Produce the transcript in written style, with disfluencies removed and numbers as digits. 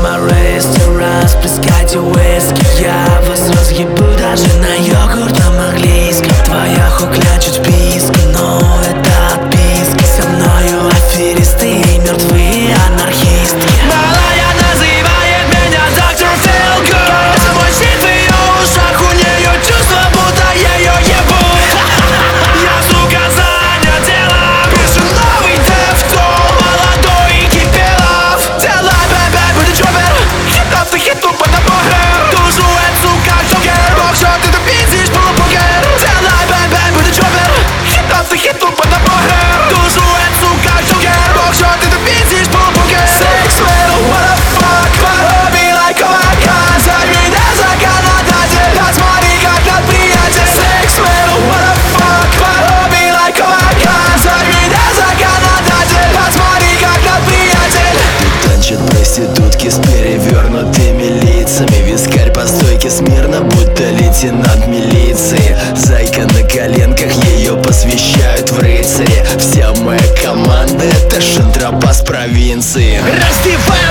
прямо ресторан, плескайте виски. Я вас разъебу даже на йогуртном английском. Твоя хукля чуть близко, но это отписки. Со мною аферисты и мертвые анархистки. Малая называет меня доктор Филгуд. Мой щит в ее ушах, у нее чувство, будто ее ебут. Я, сука, занят делом. Пишу новый дефтон, молодой и кипелов. Делай, бэбэ, будет чоппер. Хитов ты хиту под напором. Тужует, сука, джокер. Бокшот, ты пиздишь, полупокер. Делай, бэбэ, будет чоппер. Хитов ты хиту под напором. Тужует, сука, джокер. Бокшот, ты пиздишь, полупокер. Six little, what the fuck. Пороби like a вакан. Зови меня законодатель. Посмотри, как над приятель. Six little, what the fuck. Пороби like a вакан. Зови меня законодатель. Посмотри, как над приятель. Танчат проститутки с перевернутыми лицами. Вискарь по стойке смирно, будто лейтенант милиции. Зайка на коленках, ее посвящают в рыцаре. Вся моя команда — это шантропа с провинции. Раздевай